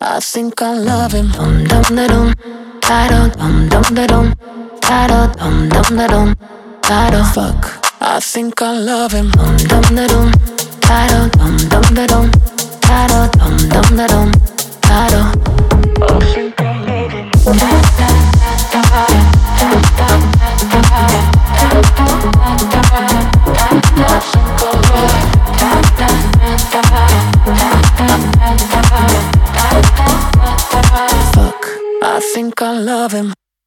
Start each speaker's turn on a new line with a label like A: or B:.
A: I think I love him. Dum dum da dum, da dum dum da dum, da dum dum da dum, da fuck. I think I love him. Dum dum da dum, da dum dum da dum, da dum dum da dum, da. I think I love him. Fuck, I think I love him.